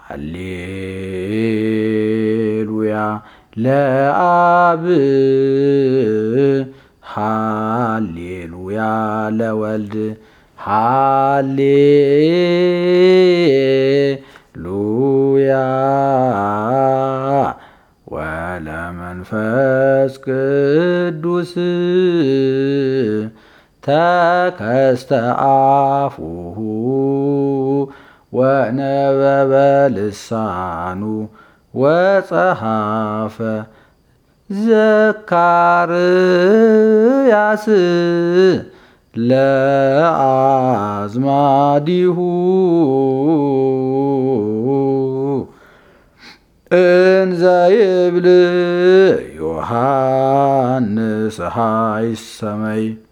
ሃሌሉያ ለአብ ሃሌሉያ ለወልድ ሃሌሉያ ወለመንፈስ ቅዱስ ተከስተ አፉሁ ወነበበ ልሳኑ ወጸሐፈ ዘካርያስ ለአዝማዲሁ እንዘ ይብል ዮሐንስ ሀይሰመይ